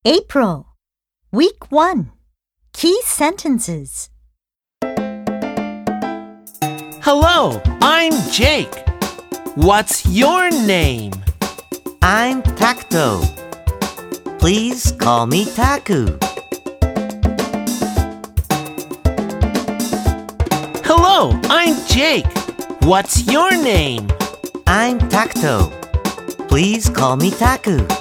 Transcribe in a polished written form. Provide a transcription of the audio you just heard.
April, Week 1. Key sentences. Hello, I'm Jake. What's your name? I'm Takuto. Please call me Taku. Hello, I'm Jake. What's your name? I'm Takuto. Please call me Taku.